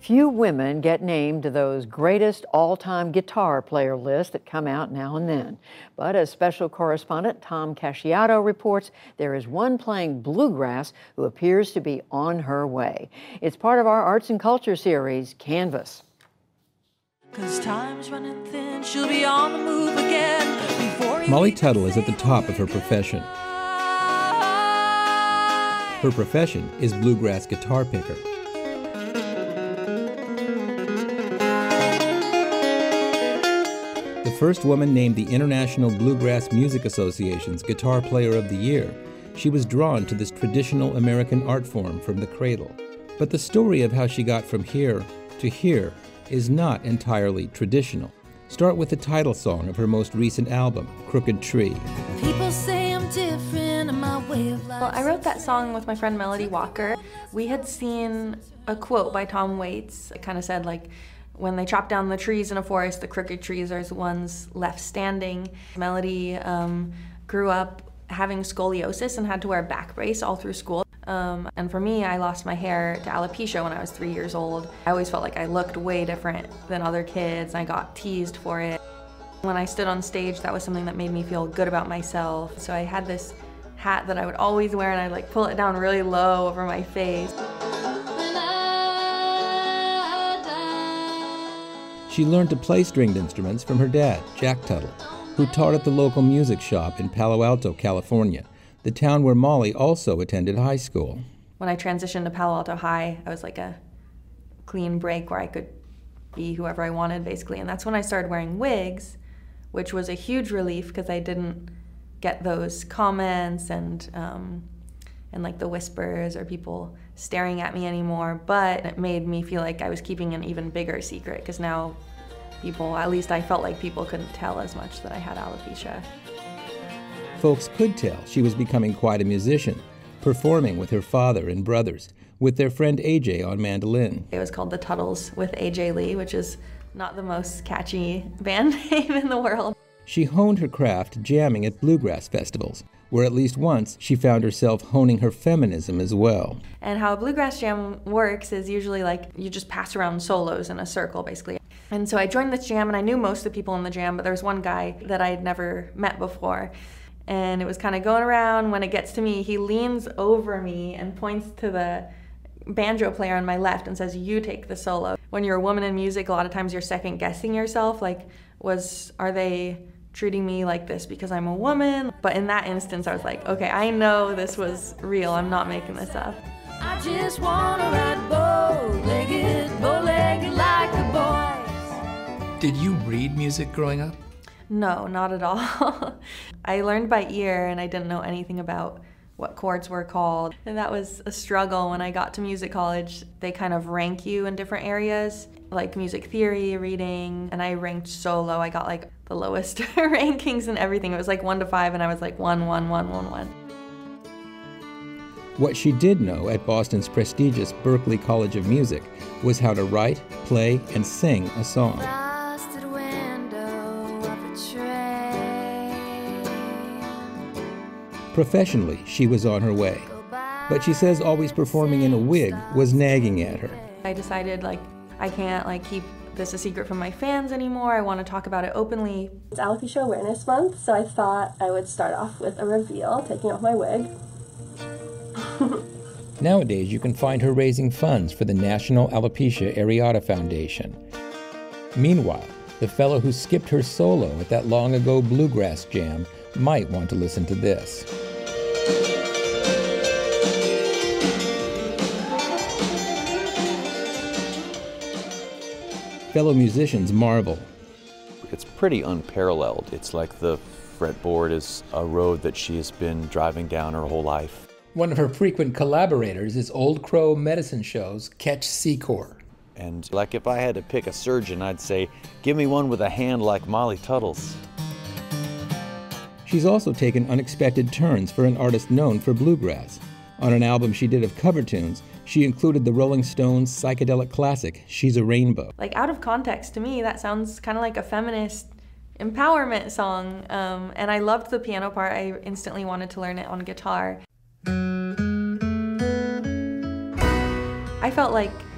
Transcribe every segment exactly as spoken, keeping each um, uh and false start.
Few women get named to those greatest all-time guitar player lists that come out now and then. But as special correspondent Tom Casciato reports, there is one playing bluegrass who appears to be on her way. It's part of our Arts and Culture series, Canvas. 'Cause time's running thin, she'll be on the move again before Molly Tuttle is at the top of her profession. Her profession is bluegrass guitar picker. The first woman named the International Bluegrass Music Association's Guitar Player of the Year, she was drawn to this traditional American art form from the cradle. But the story of how she got from here to here is not entirely traditional. Start with the title song of her most recent album, Crooked Tree. People say I'm different in my way of life. Well, I wrote that song with my friend Melody Walker. We had seen a quote by Tom Waits. It kind of said, like, when they chop down the trees in a forest, the crooked trees are the ones left standing. Melody um, grew up having scoliosis and had to wear a back brace all through school. Um, and for me, I lost my hair to alopecia when I was three years old. I always felt like I looked way different than other kids. I got teased for it. When I stood on stage, that was something that made me feel good about myself. So I had this hat that I would always wear, and I'd like pull it down really low over my face. She learned to play stringed instruments from her dad, Jack Tuttle, who taught at the local music shop in Palo Alto, California, the town where Molly also attended high school. When I transitioned to Palo Alto High, I was like a clean break where I could be whoever I wanted, basically. And that's when I started wearing wigs, which was a huge relief because I didn't get those comments and um, and like the whispers or people staring at me anymore. But it made me feel like I was keeping an even bigger secret because now people, at least I felt like people couldn't tell as much that I had alopecia. Folks could tell she was becoming quite a musician, performing with her father and brothers, with their friend A J on mandolin. It was called The Tuttles with A J Lee, which is not the most catchy band name in the world. She honed her craft jamming at bluegrass festivals, where at least once she found herself honing her feminism as well. And how a bluegrass jam works is usually like you just pass around solos in a circle, basically. And so I joined this jam, and I knew most of the people in the jam, but there was one guy that I had never met before. And it was kind of going around. When it gets to me, he leans over me and points to the banjo player on my left and says, "You take the solo." When you're a woman in music, a lot of times you're second guessing yourself, like, was, are they treating me like this because I'm a woman? But in that instance, I was like, okay, I know this was real. I'm not making this up. I just want to ride bow-legged, bow-legged like the boys. Did you read music growing up? No, not at all. I learned by ear, and I didn't know anything about what chords were called. And that was a struggle when I got to music college. They kind of rank you in different areas, like music theory, reading, and I ranked so low. I got like the lowest rankings and everything. It was like one to five, and I was like one, one, one, one, one. What she did know at Boston's prestigious Berklee College of Music was how to write, play, and sing a song. Professionally, she was on her way, but she says always performing in a wig was nagging at her. I decided, like, I can't like keep this a secret from my fans anymore. I want to talk about it openly. It's Alopecia Awareness Month, so I thought I would start off with a reveal, taking off my wig. Nowadays, you can find her raising funds for the National Alopecia Areata Foundation. Meanwhile, the fellow who skipped her solo at that long-ago bluegrass jam might want to listen to this. Fellow musicians marvel. It's pretty unparalleled. It's like the fretboard is a road that she has been driving down her whole life. One of her frequent collaborators is Old Crow Medicine Show's Ketch Secor. And like if I had to pick a surgeon, I'd say, give me one with a hand like Molly Tuttle's. She's also taken unexpected turns for an artist known for bluegrass. On an album she did of cover tunes, she included the Rolling Stones' psychedelic classic, She's a Rainbow. Like, out of context, to me, that sounds kind of like a feminist empowerment song. Um, and I loved the piano part. I instantly wanted to learn it on guitar. I felt like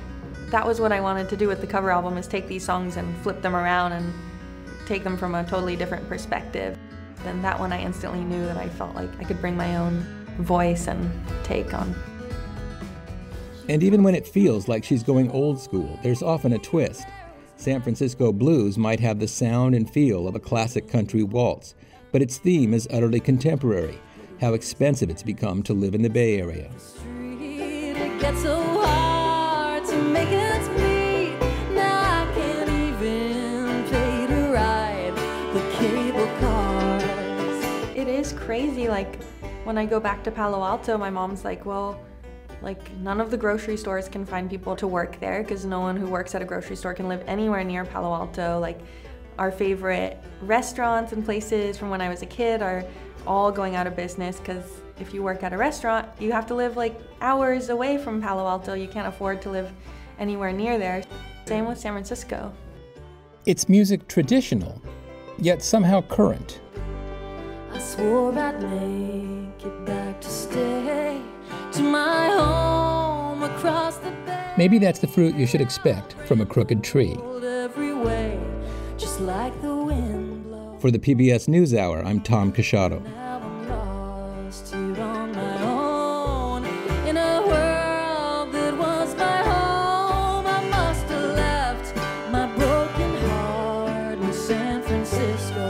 that was what I wanted to do with the cover album, is take these songs and flip them around and take them from a totally different perspective. And that one I instantly knew that I felt like I could bring my own voice and take on. And even when it feels like she's going old school, there's often a twist. San Francisco blues might have the sound and feel of a classic country waltz, but its theme is utterly contemporary, how expensive it's become to live in the Bay Area. It gets so hard to make ends meet. Now I can't even pay to ride the cable cars. It is crazy, like when I go back to Palo Alto, my mom's like, well, like none of the grocery stores can find people to work there because no one who works at a grocery store can live anywhere near Palo Alto. Like our favorite restaurants and places from when I was a kid are all going out of business because if you work at a restaurant, you have to live like hours away from Palo Alto. You can't afford to live anywhere near there. Same with San Francisco. It's music traditional, yet somehow current. I swore I'd make it back to stay to my home across the bay. Maybe that's the fruit you should expect from a crooked tree. Every way, just like the wind blows. For the P B S NewsHour, I'm Tom Casciato. Now I'm lost here on my own in a world that was my home. I must have left my broken heart in San Francisco.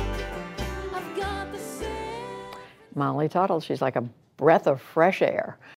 I've got the same. Molly Tuttle, she's like a breath of fresh air.